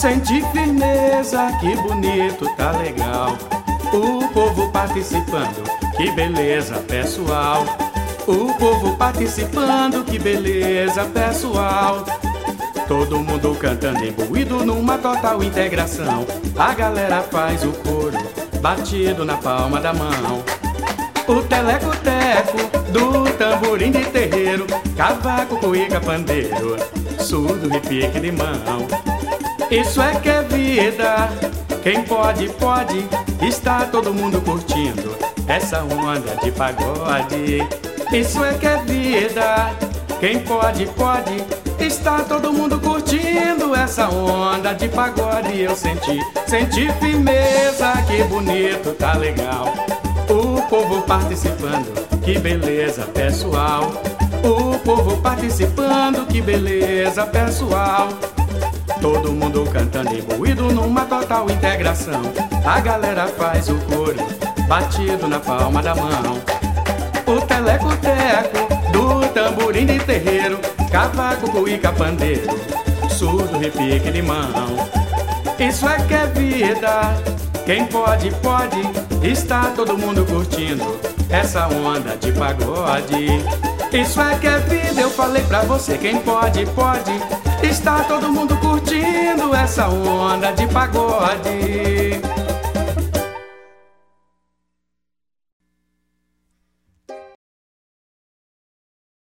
Senti firmeza, que bonito, tá legal. O povo participando, que beleza, pessoal. O povo participando, que beleza, pessoal. Todo mundo cantando imbuído numa total integração. A galera faz o coro, batido na palma da mão. O teleco-teco do tamborim de terreiro, cavaco, cuíca, pandeiro, surdo, repique de mão. Isso é que é vida, quem pode, pode, está todo mundo curtindo essa onda de pagode. Isso é que é vida, quem pode, pode, está todo mundo curtindo essa onda de pagode. Eu senti firmeza, que bonito, tá legal. O povo participando, que beleza, pessoal. O povo participando, que beleza, pessoal. Todo mundo cantando imbuído numa total integração. A galera faz o coro, batido na palma da mão. O teleco-teco do tamborim de terreiro, cavaco, cuíca, pandeiro, surdo, repique de mão. Isso é que é vida, quem pode, pode, está todo mundo curtindo essa onda de pagode. Isso é que é vida, eu falei pra você, quem pode, pode, está todo mundo curtindo essa onda de pagode.